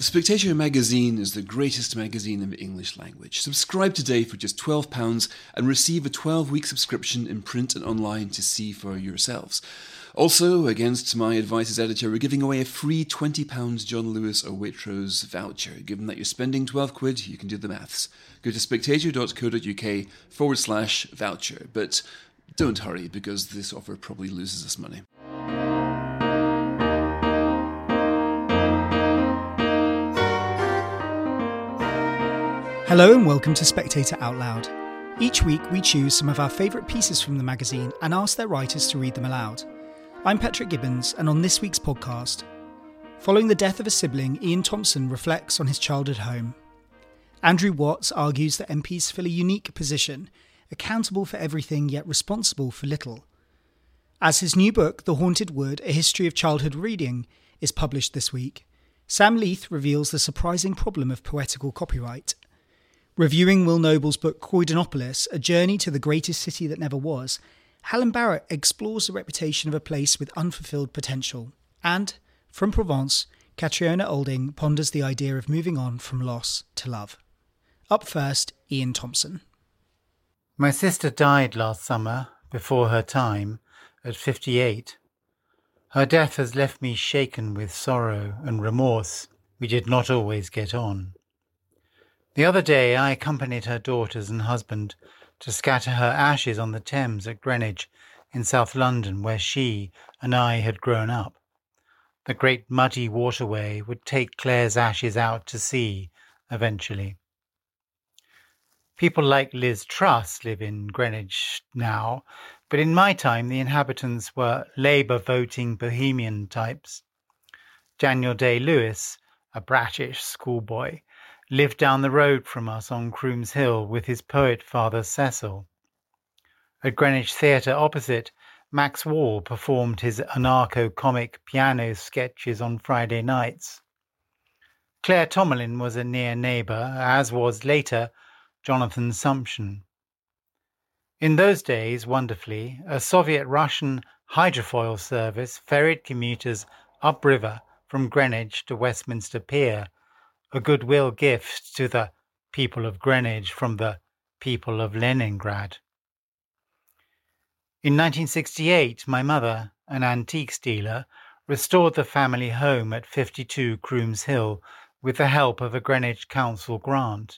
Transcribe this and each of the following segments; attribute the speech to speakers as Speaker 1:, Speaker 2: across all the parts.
Speaker 1: Spectator magazine is the greatest magazine in the English language. Subscribe today for just £12 and receive a 12-week subscription in print and online to see for yourselves. Also, against my advice as editor, we're giving away a free £20 John Lewis or Waitrose voucher. Given that you're spending £12, you can do the maths. Go to spectator.co.uk/voucher. But don't hurry, because this offer probably loses us money.
Speaker 2: Hello and welcome to Spectator Out Loud. Each week we choose some of our favourite pieces from the magazine and ask their writers to read them aloud. I'm Patrick Gibbons, and on this week's podcast, following the death of a sibling, Ian Thompson reflects on his childhood home. Andrew Watts argues that MPs fill a unique position, accountable for everything yet responsible for little. As his new book, The Haunted Wood, A History of Childhood Reading, is published this week, Sam Leith reveals the surprising problem of poetical copyright. Reviewing Will Noble's book Croydanopolis, A Journey to the Greatest City That Never Was, Helen Barrett explores the reputation of a place with unfulfilled potential. And, from Provence, Catriona Olding ponders the idea of moving on from loss to love. Up first, Ian Thompson.
Speaker 3: My sister died last summer, before her time, at 58. Her death has left me shaken with sorrow and remorse. We did not always get on. The other day I accompanied her daughters and husband to scatter her ashes on the Thames at Greenwich in South London, where she and I had grown up. The great muddy waterway would take Claire's ashes out to sea eventually. People like Liz Truss live in Greenwich now, but in my time the inhabitants were Labour-voting bohemian types. Daniel Day-Lewis, a bratish schoolboy, lived down the road from us on Crooms Hill with his poet father Cecil. At Greenwich Theatre opposite, Max Wall performed his anarcho-comic piano sketches on Friday nights. Claire Tomalin was a near neighbour, as was later Jonathan Sumption. In those days, wonderfully, a Soviet-Russian hydrofoil service ferried commuters upriver from Greenwich to Westminster Pier, a goodwill gift to the people of Greenwich from the people of Leningrad. In 1968, my mother, an antiques dealer, restored the family home at 52 Crooms Hill with the help of a Greenwich Council grant.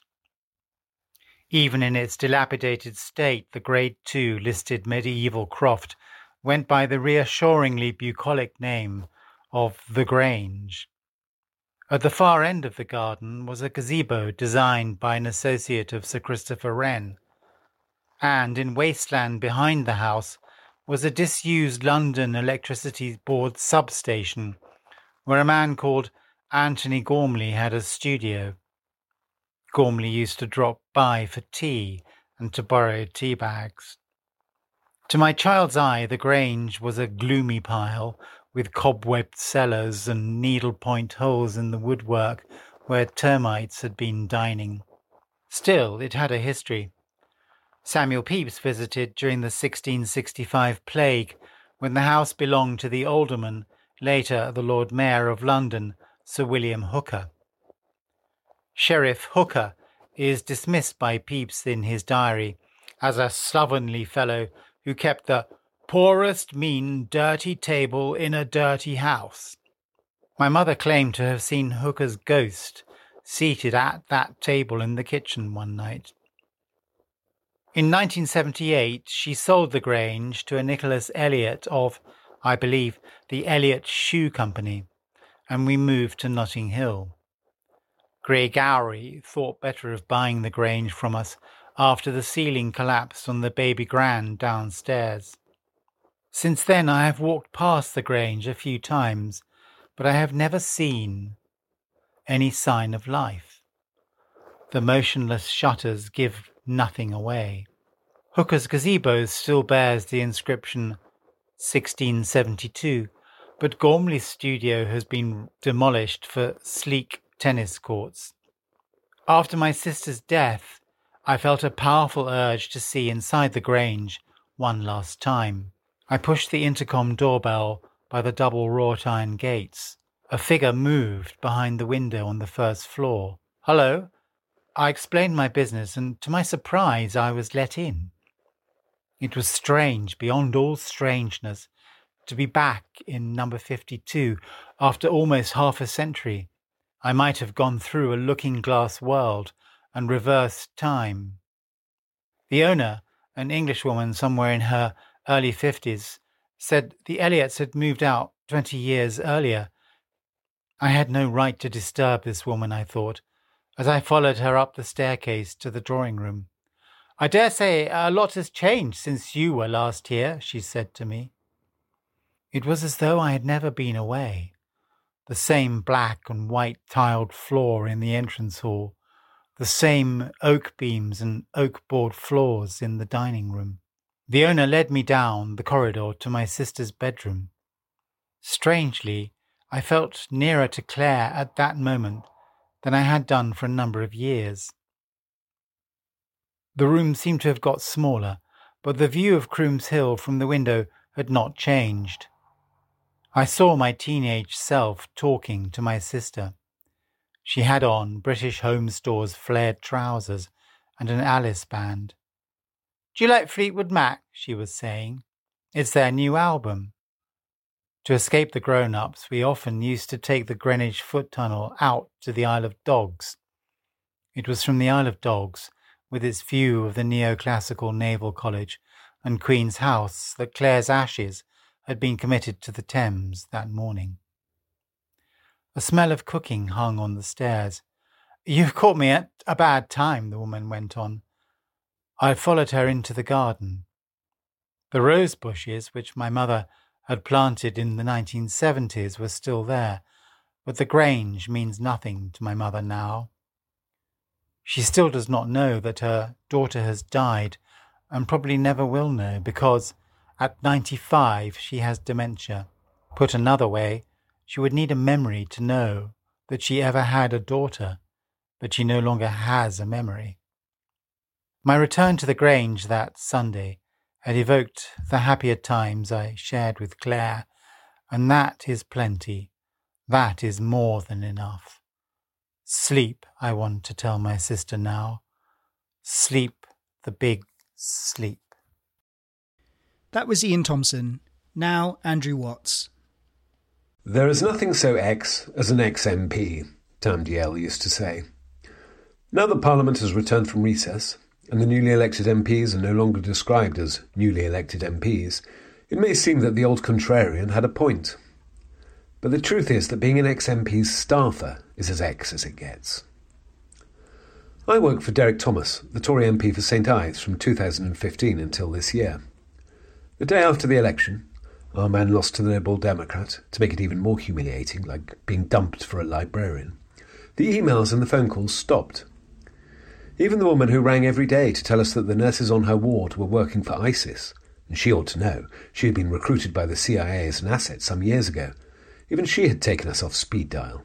Speaker 3: Even in its dilapidated state, the Grade II listed medieval croft went by the reassuringly bucolic name of The Grange. At the far end of the garden was a gazebo designed by an associate of Sir Christopher Wren, and in wasteland behind the house was a disused London Electricity Board substation, where a man called Anthony Gormley had a studio. Gormley used to drop by for tea and to borrow tea bags. To my child's eye, the Grange was a gloomy pile, with cobwebbed cellars and needlepoint holes in the woodwork where termites had been dining. Still, it had a history. Samuel Pepys visited during the 1665 plague, when the house belonged to the alderman, later the Lord Mayor of London, Sir William Hooker. Sheriff Hooker is dismissed by Pepys in his diary as a slovenly fellow who kept the poorest, mean, dirty table in a dirty house. My mother claimed to have seen Hooker's ghost seated at that table in the kitchen one night. In 1978, she sold the Grange to a Nicholas Elliott of, I believe, the Elliott Shoe Company, and we moved to Notting Hill. Grey Gowrie thought better of buying the Grange from us after the ceiling collapsed on the baby grand downstairs. Since then I have walked past the Grange a few times, but I have never seen any sign of life. The motionless shutters give nothing away. Hooker's gazebo still bears the inscription 1672, but Gormley's studio has been demolished for sleek tennis courts. After my sister's death, I felt a powerful urge to see inside the Grange one last time. I pushed the intercom doorbell by the double wrought iron gates. A figure moved behind the window on the first floor. "Hello." I explained my business, and to my surprise I was let in. It was strange, beyond all strangeness, to be back in number 52 after almost half a century. I might have gone through a looking-glass world and reversed time. The owner, an Englishwoman somewhere in her early 50s, said the Elliots had moved out 20 years earlier. I had no right to disturb this woman, I thought, as I followed her up the staircase to the drawing room. "I dare say a lot has changed since you were last here," she said to me. It was as though I had never been away. The same black and white tiled floor in the entrance hall, the same oak beams and oak board floors in the dining room. The owner led me down the corridor to my sister's bedroom. Strangely, I felt nearer to Claire at that moment than I had done for a number of years. The room seemed to have got smaller, but the view of Crooms Hill from the window had not changed. I saw my teenage self talking to my sister. She had on British Home Store's flared trousers and an Alice band. "Do you like Fleetwood Mac?" she was saying. "It's their new album." To escape the grown-ups, we often used to take the Greenwich Foot Tunnel out to the Isle of Dogs. It was from the Isle of Dogs, with its view of the neoclassical Naval College and Queen's House, that Claire's ashes had been committed to the Thames that morning. A smell of cooking hung on the stairs. "You've caught me at a bad time," the woman went on. I followed her into the garden. The rose bushes, which my mother had planted in the 1970s, were still there, but the Grange means nothing to my mother now. She still does not know that her daughter has died, and probably never will know, because at 95 she has dementia. Put another way, she would need a memory to know that she ever had a daughter, but she no longer has a memory. My return to the Grange that Sunday had evoked the happier times I shared with Claire, and that is plenty. That is more than enough. Sleep, I want to tell my sister now. Sleep, the big sleep.
Speaker 2: That was Ian Thompson. Now Andrew Watts.
Speaker 4: There is nothing so ex as an ex-MP, Tam Dalyell used to say. Now that Parliament has returned from recess, and the newly elected MPs are no longer described as newly elected MPs, it may seem that the old contrarian had a point. But the truth is that being an ex-MP's staffer is as ex as it gets. I worked for Derek Thomas, the Tory MP for St Ives, from 2015 until this year. The day after the election, our man lost to the Liberal Democrat, to make it even more humiliating, like being dumped for a librarian. The emails and the phone calls stopped. Even the woman who rang every day to tell us that the nurses on her ward were working for ISIS, and she ought to know, she had been recruited by the CIA as an asset some years ago, even she had taken us off speed dial.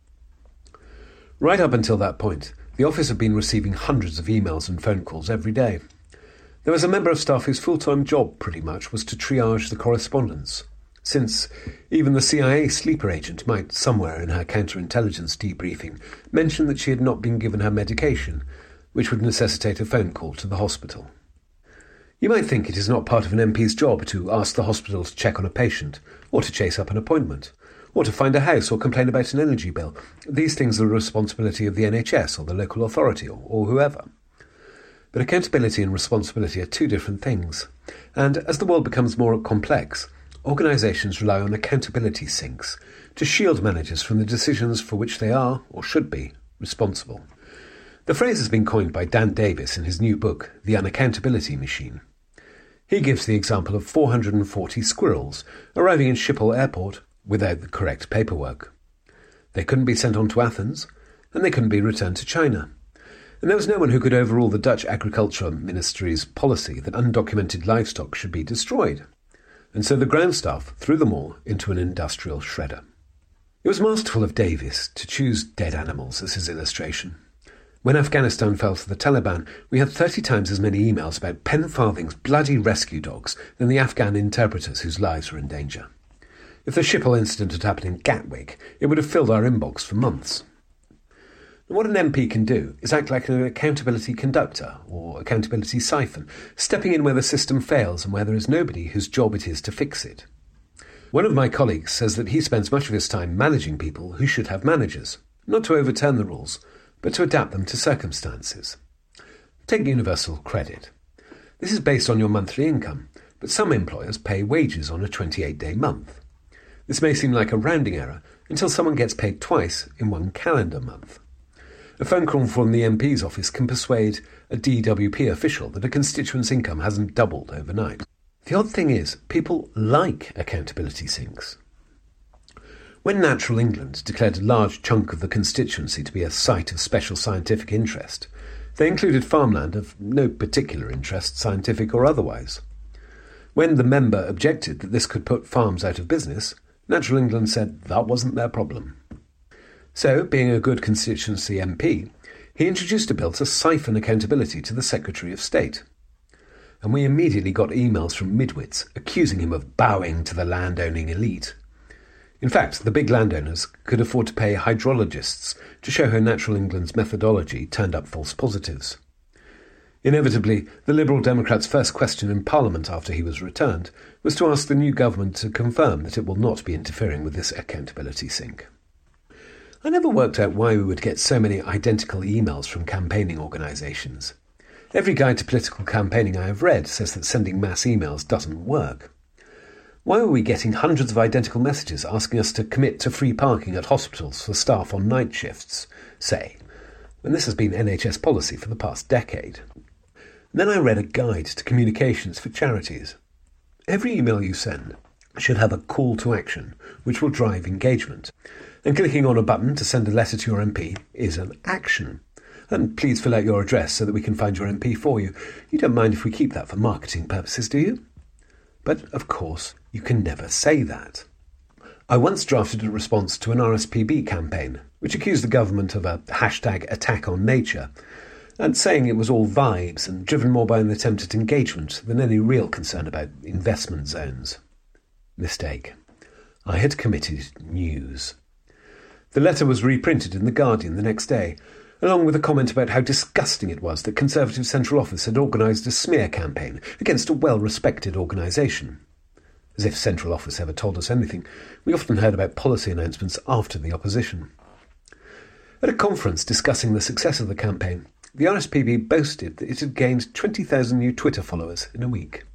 Speaker 4: Right up until that point, the office had been receiving hundreds of emails and phone calls every day. There was a member of staff whose full-time job, pretty much, was to triage the correspondence, since even the CIA sleeper agent might, somewhere in her counterintelligence debriefing, mention that she had not been given her medication, which would necessitate a phone call to the hospital. You might think it is not part of an MP's job to ask the hospital to check on a patient, or to chase up an appointment, or to find a house or complain about an energy bill. These things are the responsibility of the NHS or the local authority or whoever. But accountability and responsibility are two different things, and as the world becomes more complex, organisations rely on accountability sinks to shield managers from the decisions for which they are, or should be, responsible. The phrase has been coined by Dan Davis in his new book, The Unaccountability Machine. He gives the example of 440 squirrels arriving in Schiphol Airport without the correct paperwork. They couldn't be sent on to Athens, and they couldn't be returned to China. And there was no one who could overrule the Dutch Agriculture Ministry's policy that undocumented livestock should be destroyed. And so the ground staff threw them all into an industrial shredder. It was masterful of Davis to choose dead animals as his illustration. When Afghanistan fell to the Taliban, we had 30 times as many emails about Pen Farthing's bloody rescue dogs than the Afghan interpreters whose lives were in danger. If the Schiphol incident had happened in Gatwick, it would have filled our inbox for months. What an MP can do is act like an accountability conductor or accountability siphon, stepping in where the system fails and where there is nobody whose job it is to fix it. One of my colleagues says that he spends much of his time managing people who should have managers, not to overturn the rules, but to adapt them to circumstances. Take universal credit. This is based on your monthly income, but some employers pay wages on a 28-day month. This may seem like a rounding error until someone gets paid twice in one calendar month. A phone call from the MP's office can persuade a DWP official that a constituent's income hasn't doubled overnight. The odd thing is, people like accountability sinks. When Natural England declared a large chunk of the constituency to be a site of special scientific interest, they included farmland of no particular interest, scientific or otherwise. When the member objected that this could put farms out of business, Natural England said that wasn't their problem. So, being a good constituency MP, he introduced a bill to siphon accountability to the Secretary of State. And we immediately got emails from midwits accusing him of bowing to the landowning elite. In fact, the big landowners could afford to pay hydrologists to show how Natural England's methodology turned up false positives. Inevitably, the Liberal Democrats' first question in Parliament after he was returned was to ask the new government to confirm that it will not be interfering with this accountability sink. I never worked out why we would get so many identical emails from campaigning organisations. Every guide to political campaigning I have read says that sending mass emails doesn't work. Why are we getting hundreds of identical messages asking us to commit to free parking at hospitals for staff on night shifts, say, when this has been NHS policy for the past decade? And then I read a guide to communications for charities. Every email you send should have a call to action, which will drive engagement. And clicking on a button to send a letter to your MP is an action. And please fill out your address so that we can find your MP for you. You don't mind if we keep that for marketing purposes, do you? But, of course, you can never say that. I once drafted a response to an RSPB campaign, which accused the government of a #attack on nature, and saying it was all vibes and driven more by an attempt at engagement than any real concern about investment zones. Mistake. I had committed news. The letter was reprinted in The Guardian the next day, along with a comment about how disgusting it was that Conservative Central Office had organised a smear campaign against a well-respected organisation. As if Central Office ever told us anything, we often heard about policy announcements after the opposition. At a conference discussing the success of the campaign, the RSPB boasted that it had gained 20,000 new Twitter followers in a week.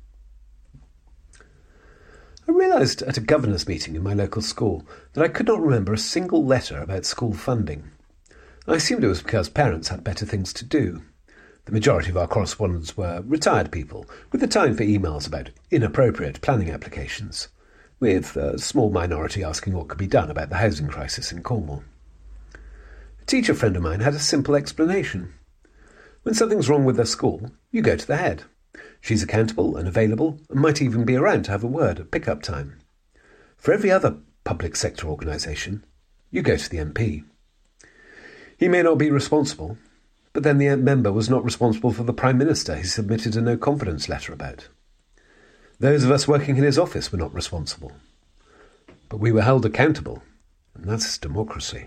Speaker 4: I realised at a governor's meeting in my local school that I could not remember a single letter about school funding. I assumed it was because parents had better things to do. The majority of our correspondents were retired people, with the time for emails about inappropriate planning applications, with a small minority asking what could be done about the housing crisis in Cornwall. A teacher friend of mine had a simple explanation. When something's wrong with their school, you go to the head. She's accountable and available and might even be around to have a word at pick-up time. For every other public sector organisation, you go to the MP. He may not be responsible, but then the member was not responsible for the Prime Minister he submitted a no-confidence letter about. Those of us working in his office were not responsible. But we were held accountable, and that's democracy.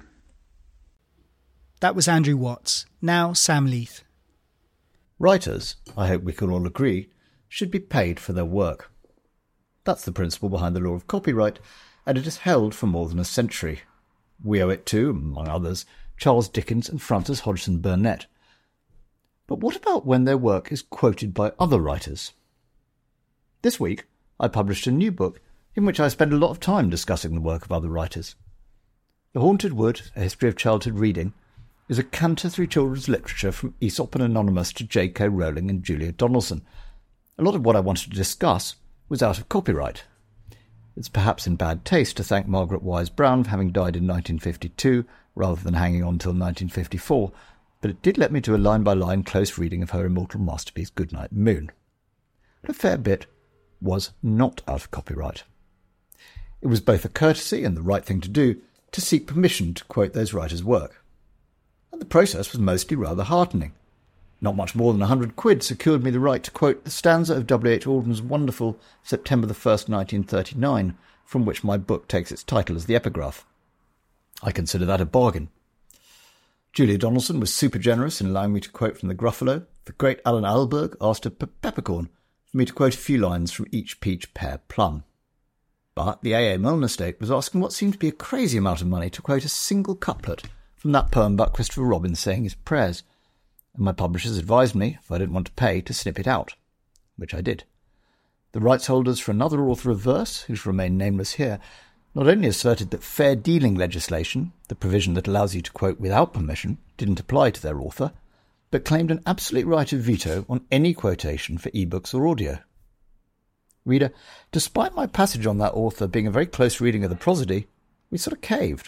Speaker 2: That was Andrew Watts, now Sam Leith.
Speaker 5: Writers, I hope we can all agree, should be paid for their work. That's the principle behind the law of copyright, and it has held for more than a century. We owe it to, among others, Charles Dickens and Francis Hodgson Burnett. But what about when their work is quoted by other writers? This week, I published a new book in which I spend a lot of time discussing the work of other writers. The Haunted Wood, A History of Childhood Reading, is a canter through children's literature from Aesop and Anonymous to J.K. Rowling and Julia Donaldson. A lot of what I wanted to discuss was out of copyright. It's perhaps in bad taste to thank Margaret Wise Brown for having died in 1952 rather than hanging on till 1954, but it did let me do a line-by-line close reading of her immortal masterpiece Goodnight Moon. But a fair bit was not out of copyright. It was both a courtesy and the right thing to do to seek permission to quote those writers' work. And the process was mostly rather heartening. Not much more than £100 secured me the right to quote the stanza of W. H. Auden's wonderful September the 1st, 1939, from which my book takes its title as the epigraph. I consider that a bargain. Julia Donaldson was super generous in allowing me to quote from the Gruffalo. The great Alan Alberg asked a peppercorn for me to quote a few lines from each peach, pear, plum. But the A.A. Milne estate was asking what seemed to be a crazy amount of money to quote a single couplet from that poem about Christopher Robin saying his prayers, and my publishers advised me, if I didn't want to pay, to snip it out, which I did. The rights holders for another author of verse, who shall remain nameless here, not only asserted that fair dealing legislation, the provision that allows you to quote without permission, didn't apply to their author, but claimed an absolute right of veto on any quotation for ebooks or audio. Reader, despite my passage on that author being a very close reading of the prosody, we sort of caved.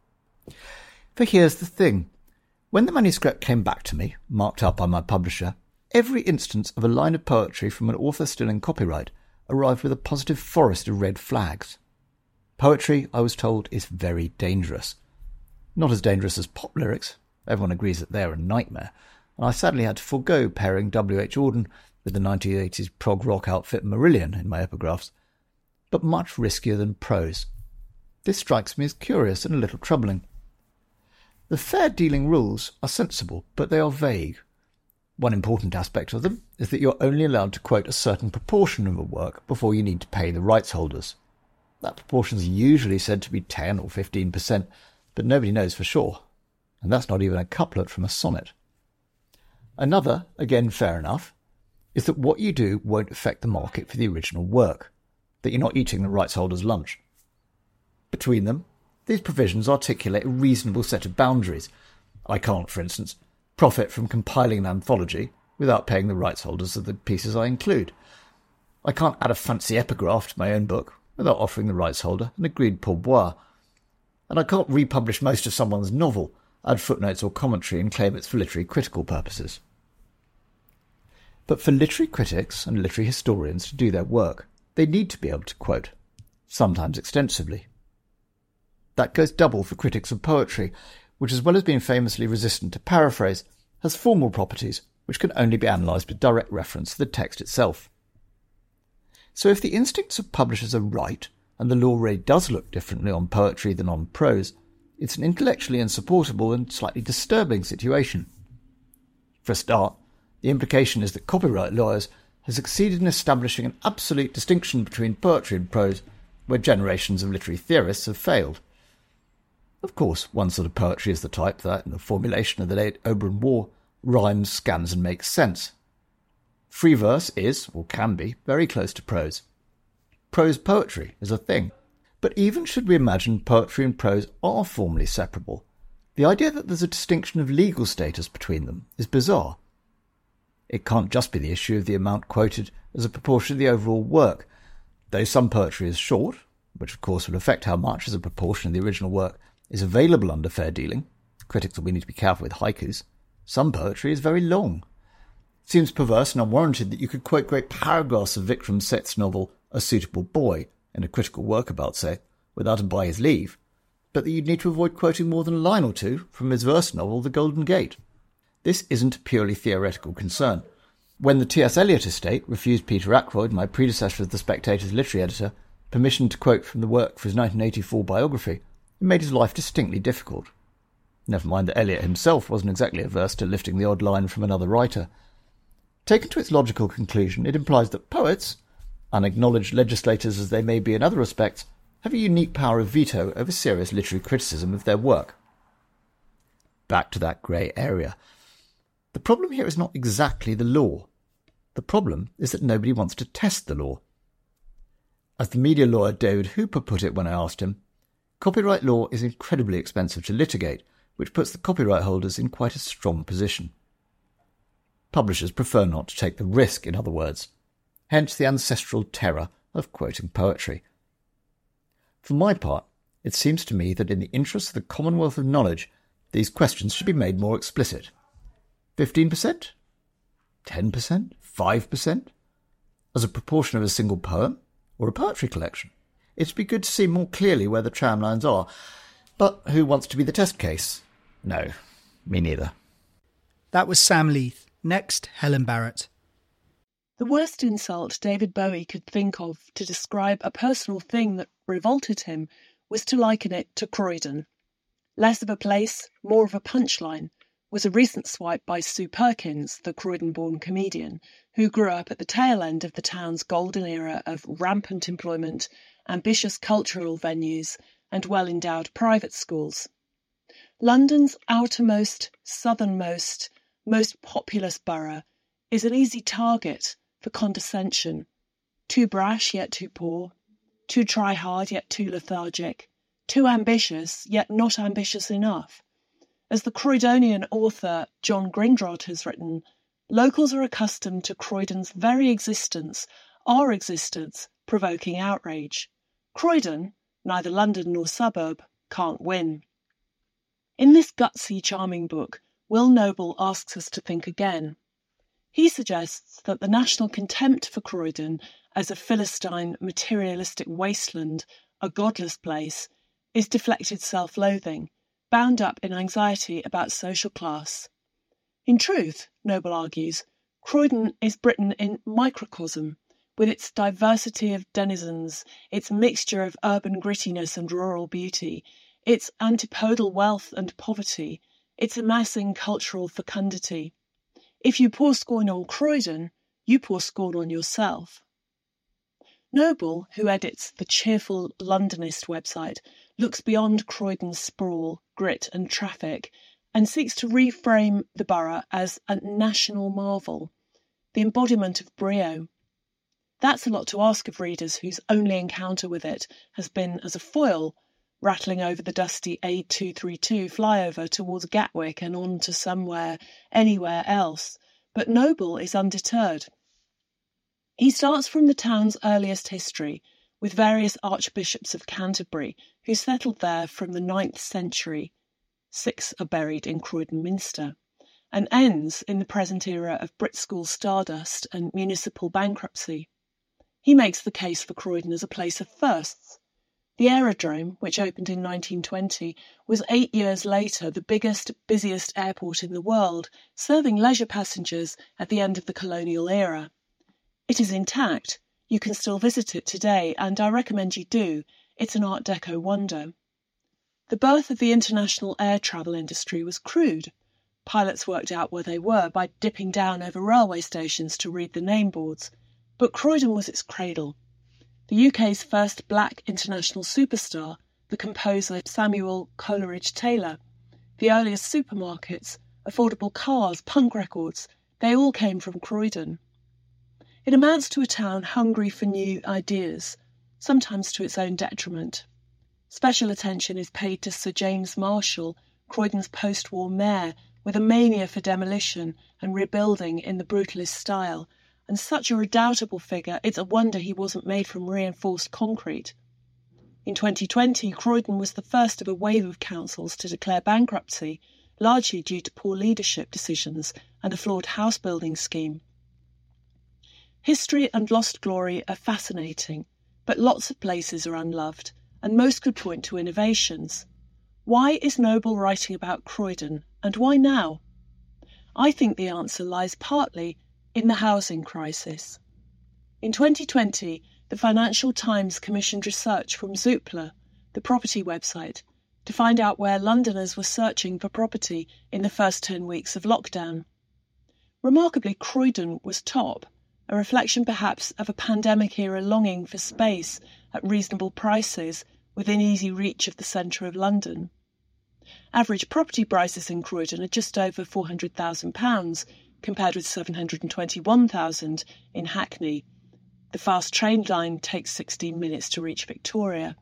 Speaker 5: For here's the thing. When the manuscript came back to me, marked up by my publisher, every instance of a line of poetry from an author still in copyright arrived with a positive forest of red flags. Poetry, I was told, is very dangerous. Not as dangerous as pop lyrics. Everyone agrees that they're a nightmare, and I sadly had to forego pairing W.H. Auden with the 1980s prog rock outfit Marillion in my epigraphs, but much riskier than prose. This strikes me as curious and a little troubling. The fair dealing rules are sensible, but they are vague. One important aspect of them is that you're only allowed to quote a certain proportion of a work before you need to pay the rights holders. That proportion is usually said to be 10 or 15%, but nobody knows for sure, and that's not even a couplet from a sonnet. Another, again fair enough, is that what you do won't affect the market for the original work, that you're not eating the rights holders' lunch. Between them, these provisions articulate a reasonable set of boundaries. I can't, for instance, profit from compiling an anthology without paying the rights holders of the pieces I include. I can't add a fancy epigraph to my own book without offering the rights holder an agreed pourboire. And I can't republish most of someone's novel, add footnotes or commentary and claim it's for literary critical purposes. But for literary critics and literary historians to do their work, they need to be able to quote, sometimes extensively. That goes double for critics of poetry, which, as well as being famously resistant to paraphrase, has formal properties which can only be analysed with direct reference to the text itself. So if the instincts of publishers are right, and the law really does look differently on poetry than on prose, it's an intellectually insupportable and slightly disturbing situation. For a start, the implication is that copyright lawyers have succeeded in establishing an absolute distinction between poetry and prose, where generations of literary theorists have failed. Of course, one sort of poetry is the type that, in the formulation of the late Oberon Waugh, rhymes, scans and makes sense. Free verse is, or can be, very close to prose. Prose poetry is a thing. But even should we imagine poetry and prose are formally separable, the idea that there's a distinction of legal status between them is bizarre. It can't just be the issue of the amount quoted as a proportion of the overall work. Though some poetry is short, which of course will affect how much as a proportion of the original work is available under fair dealing, critics will need to be careful with haikus, some poetry is very long. It seems perverse and unwarranted that you could quote great paragraphs of Vikram Seth's novel A Suitable Boy in a critical work about Seth without him by his leave, but that you'd need to avoid quoting more than a line or two from his verse novel The Golden Gate. This isn't a purely theoretical concern. When the T.S. Eliot estate refused Peter Ackroyd, my predecessor as the Spectator's literary editor, permission to quote from the work for his 1984 biography, it made his life distinctly difficult. Never mind that Eliot himself wasn't exactly averse to lifting the odd line from another writer. Taken to its logical conclusion, it implies that poets, unacknowledged legislators as they may be in other respects, have a unique power of veto over serious literary criticism of their work. Back to that grey area. The problem here is not exactly the law. The problem is that nobody wants to test the law. As the media lawyer David Hooper put it when I asked him, copyright law is incredibly expensive to litigate, which puts the copyright holders in quite a strong position. Publishers prefer not to take the risk, in other words, hence the ancestral terror of quoting poetry. For my part, it seems to me that in the interest of the commonwealth of knowledge, these questions should be made more explicit. 15%? 10%? 5%? As a proportion of a single poem? Or a poetry collection? It'd be good to see more clearly where the tramlines are. But who wants to be the test case? No, me neither.
Speaker 2: That was Sam Leith. Next, Helen Barrett.
Speaker 6: The worst insult David Bowie could think of to describe a personal thing that revolted him was to liken it to Croydon. Less of a place, more of a punchline was a recent swipe by Sue Perkins, the Croydon-born comedian, who grew up at the tail end of the town's golden era of rampant employment, ambitious cultural venues, and well-endowed private schools. London's outermost, southernmost, most populous borough is an easy target for condescension. Too brash yet too poor, too try-hard yet too lethargic, too ambitious yet not ambitious enough. As the Croydonian author John Grindrod has written, locals are accustomed to Croydon's very existence, our existence, provoking outrage. Croydon, neither London nor suburb, can't win. In this gutsy, charming book, Will Noble asks us to think again. He suggests that the national contempt for Croydon as a Philistine, materialistic wasteland, a godless place, is deflected self-loathing, bound up in anxiety about social class. In truth, Noble argues, Croydon is Britain in microcosm, with its diversity of denizens, its mixture of urban grittiness and rural beauty, its antipodal wealth and poverty, its amassing cultural fecundity. If you pour scorn on Croydon, you pour scorn on yourself. Noble, who edits the cheerful Londonist website, looks beyond Croydon's sprawl, grit and traffic, and seeks to reframe the borough as a national marvel, the embodiment of brio. That's a lot to ask of readers whose only encounter with it has been as a foil, rattling over the dusty A232 flyover towards Gatwick and on to somewhere, anywhere else. But Noble is undeterred. He starts from the town's earliest history, with various archbishops of Canterbury who settled there from the 9th century. 6 are buried in Croydon Minster, and ends in the present era of Brit School stardust and municipal bankruptcy. He makes the case for Croydon as a place of firsts. The aerodrome, which opened in 1920, was 8 years later the biggest, busiest airport in the world, serving leisure passengers at the end of the colonial era. It is intact. You can still visit it today, and I recommend you do. It's an Art Deco wonder. The birth of the international air travel industry was crude. Pilots worked out where they were by dipping down over railway stations to read the name boards. But Croydon was its cradle. The UK's first black international superstar, the composer Samuel Coleridge-Taylor, the earliest supermarkets, affordable cars, punk records, they all came from Croydon. It amounts to a town hungry for new ideas, sometimes to its own detriment. Special attention is paid to Sir James Marshall, Croydon's post-war mayor, with a mania for demolition and rebuilding in the brutalist style, and such a redoubtable figure, it's a wonder he wasn't made from reinforced concrete. In 2020, Croydon was the first of a wave of councils to declare bankruptcy, largely due to poor leadership decisions and a flawed house building scheme. History and lost glory are fascinating, but lots of places are unloved, and most could point to innovations. Why is Noble writing about Croydon, and why now? I think the answer lies partly in the housing crisis. In 2020, the Financial Times commissioned research from Zoopla, the property website, to find out where Londoners were searching for property in the first 10 weeks of lockdown. Remarkably, Croydon was top, a reflection perhaps of a pandemic-era longing for space at reasonable prices within easy reach of the centre of London. Average property prices in Croydon are just over £400,000, compared with £721,000 in Hackney. The fast train line takes 16 minutes to reach Victoria.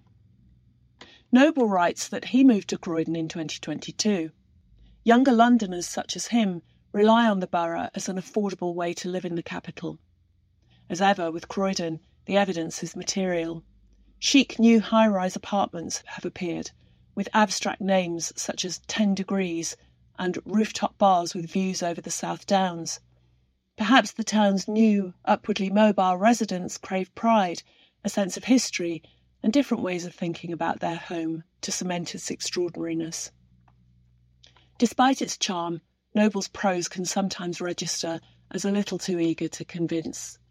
Speaker 6: Noble writes that he moved to Croydon in 2022. Younger Londoners such as him rely on the borough as an affordable way to live in the capital. As ever with Croydon, the evidence is material. Chic new high-rise apartments have appeared, with abstract names such as 10 Degrees and rooftop bars with views over the South Downs. Perhaps the town's new, upwardly mobile residents crave pride, a sense of history, and different ways of thinking about their home to cement its extraordinariness. Despite its charm, Noble's prose can sometimes register as a little too eager to convince.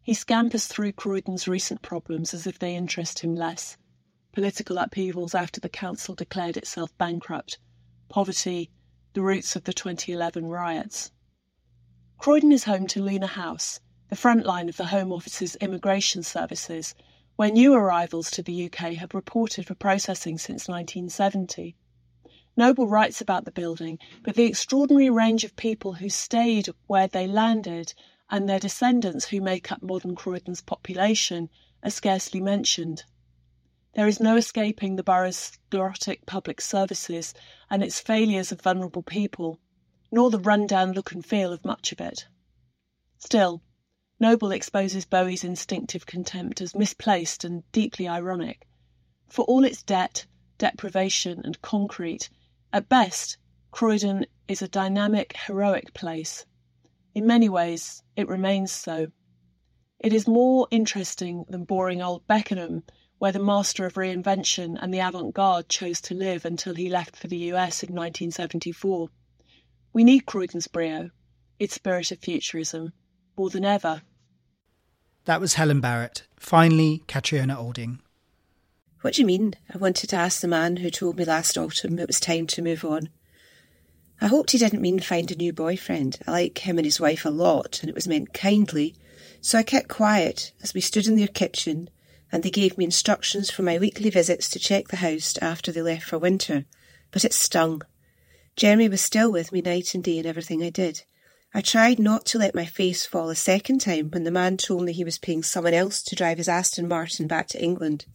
Speaker 6: He scampers through Croydon's recent problems as if they interest him less. Political upheavals after the council declared itself bankrupt, poverty, the roots of the 2011 riots. Croydon is home to Luna House, the front line of the Home Office's immigration services, where new arrivals to the UK have reported for processing since 1970. Noble writes about the building, but the extraordinary range of people who stayed where they landed and their descendants who make up modern Croydon's population are scarcely mentioned. There is no escaping the borough's sclerotic public services and its failures of vulnerable people, nor the run-down look and feel of much of it. Still, Noble exposes Bowie's instinctive contempt as misplaced and deeply ironic. For all its debt, deprivation and concrete, at best, Croydon is a dynamic, heroic place. In many ways, it remains so. It is more interesting than boring old Beckenham, where the master of reinvention and the avant-garde chose to live until he left for the US in 1974. We need Croydon's brio, its spirit of futurism, more than ever.
Speaker 2: That was Helen Barrett. Finally, Catriona Olding.
Speaker 7: What do you mean? I wanted to ask the man who told me last autumn it was time to move on. I hoped he didn't mean find a new boyfriend. I like him and his wife a lot, and it was meant kindly, so I kept quiet as we stood in their kitchen, and they gave me instructions for my weekly visits to check the house after they left for winter. But it stung. Jeremy was still with me night and day in everything I did. I tried not to let my face fall a second time when the man told me he was paying someone else to drive his Aston Martin back to England.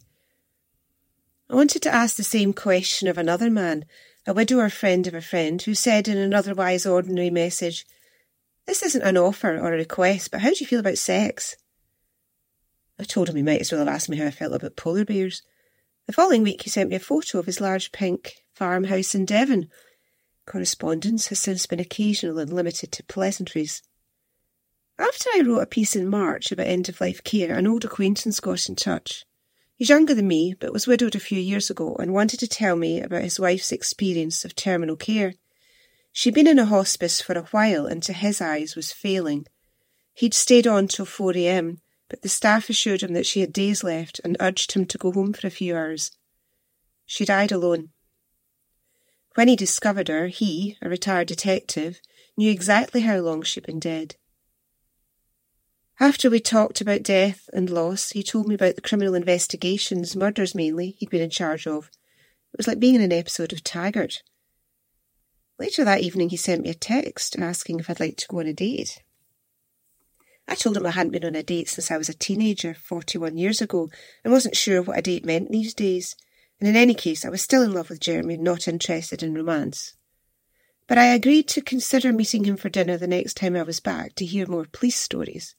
Speaker 7: I wanted to ask the same question of another man, a widower friend of a friend, who said in an otherwise ordinary message, "This isn't an offer or a request, but how do you feel about sex?" I told him he might as well have asked me how I felt about polar bears. The following week he sent me a photo of his large pink farmhouse in Devon. Correspondence has since been occasional and limited to pleasantries. After I wrote a piece in March about end-of-life care, an old acquaintance got in touch. He's younger than me, but was widowed a few years ago and wanted to tell me about his wife's experience of terminal care. She'd been in a hospice for a while and to his eyes was failing. He'd stayed on till 4 a.m, but the staff assured him that she had days left and urged him to go home for a few hours. She died alone. When he discovered her, he, a retired detective, knew exactly how long she'd been dead. After we talked about death and loss, he told me about the criminal investigations, murders mainly, he'd been in charge of. It was like being in an episode of Taggart. Later that evening he sent me a text asking if I'd like to go on a date. I told him I hadn't been on a date since I was a teenager 41 years ago and wasn't sure what a date meant these days. And in any case, I was still in love with Jeremy and not interested in romance. But I agreed to consider meeting him for dinner the next time I was back to hear more police stories.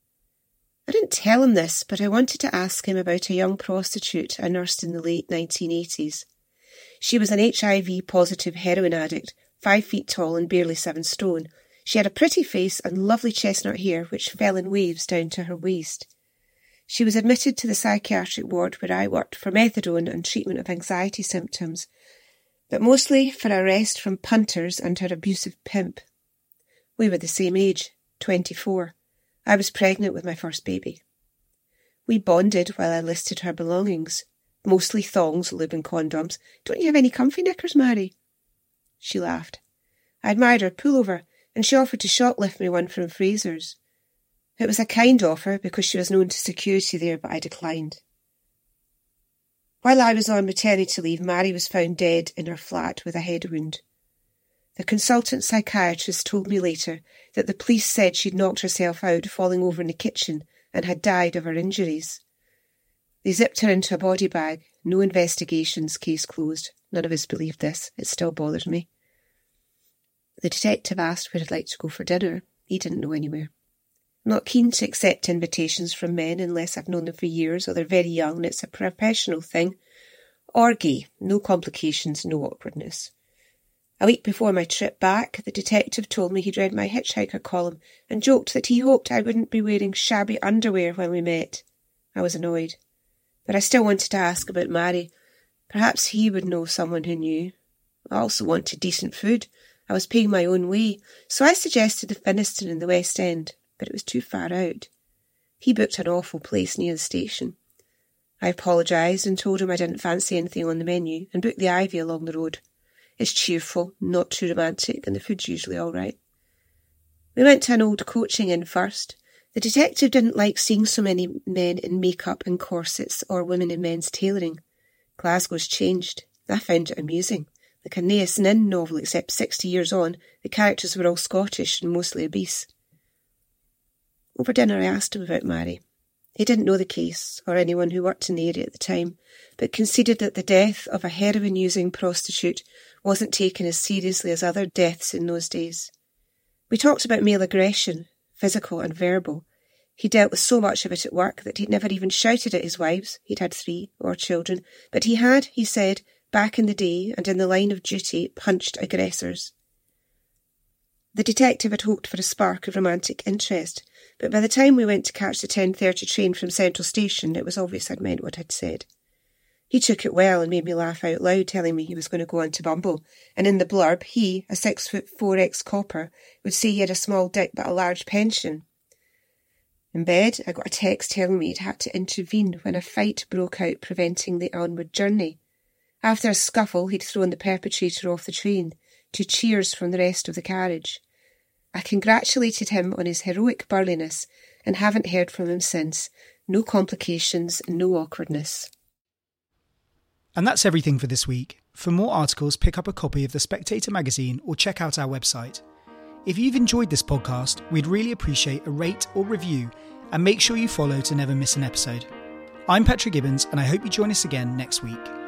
Speaker 7: I didn't tell him this, but I wanted to ask him about a young prostitute I nursed in the late 1980s. She was an HIV-positive heroin addict, 5 feet tall and barely 7 stone. She had a pretty face and lovely chestnut hair which fell in waves down to her waist. She was admitted to the psychiatric ward where I worked for methadone and treatment of anxiety symptoms, but mostly for a rest from punters and her abusive pimp. We were the same age, 24. I was pregnant with my first baby. We bonded while I listed her belongings, mostly thongs, lube and condoms. "Don't you have any comfy knickers, Mary?" She laughed. I admired her pullover, and she offered to shoplift me one from Fraser's. It was a kind offer because she was known to security there, but I declined. While I was on maternity leave, Mary was found dead in her flat with a head wound. The consultant psychiatrist told me later that the police said she'd knocked herself out falling over in the kitchen and had died of her injuries. They zipped her into a body bag. No investigations, case closed. None of us believed this. It still bothers me. The detective asked where I'd like to go for dinner. He didn't know anywhere. I'm not keen to accept invitations from men unless I've known them for years or they're very young and it's a professional thing. Or gay. No complications, no awkwardness. A week before my trip back, the detective told me he'd read my hitchhiker column and joked that he hoped I wouldn't be wearing shabby underwear when we met. I was annoyed. But I still wanted to ask about Mary. Perhaps he would know someone who knew. I also wanted decent food. I was paying my own way, so I suggested the Finniston in the West End, but it was too far out. He booked an awful place near the station. I apologised and told him I didn't fancy anything on the menu and booked the Ivy along the road. It's cheerful, not too romantic, and the food's usually all right. We went to an old coaching inn first. The detective didn't like seeing so many men in makeup and corsets or women in men's tailoring. Glasgow's changed. I found it amusing. Like a Naas Nin novel, except 60 years on, the characters were all Scottish and mostly obese. Over dinner I asked him about Mary. He didn't know the case, or anyone who worked in the area at the time, but conceded that the death of a heroin-using prostitute wasn't taken as seriously as other deaths in those days. We talked about male aggression, physical and verbal. He dealt with so much of it at work that he'd never even shouted at his wives, he'd had 3, or children, but he had, he said, back in the day and in the line of duty, punched aggressors. The detective had hoped for a spark of romantic interest, but by the time we went to catch the 10:30 train from Central Station, it was obvious I'd meant what I'd said. He took it well and made me laugh out loud, telling me he was going to go on to Bumble, and in the blurb, he, a 6'4" ex-copper, would say he had a small dick but a large pension. In bed, I got a text telling me he'd had to intervene when a fight broke out, preventing the onward journey. After a scuffle, he'd thrown the perpetrator off the train, to cheers from the rest of the carriage. I congratulated him on his heroic burliness and haven't heard from him since. No complications, no awkwardness.
Speaker 2: And that's everything for this week. For more articles, pick up a copy of The Spectator magazine or check out our website. If you've enjoyed this podcast, we'd really appreciate a rate or review, and make sure you follow to never miss an episode. I'm Patrick Gibbons, and I hope you join us again next week.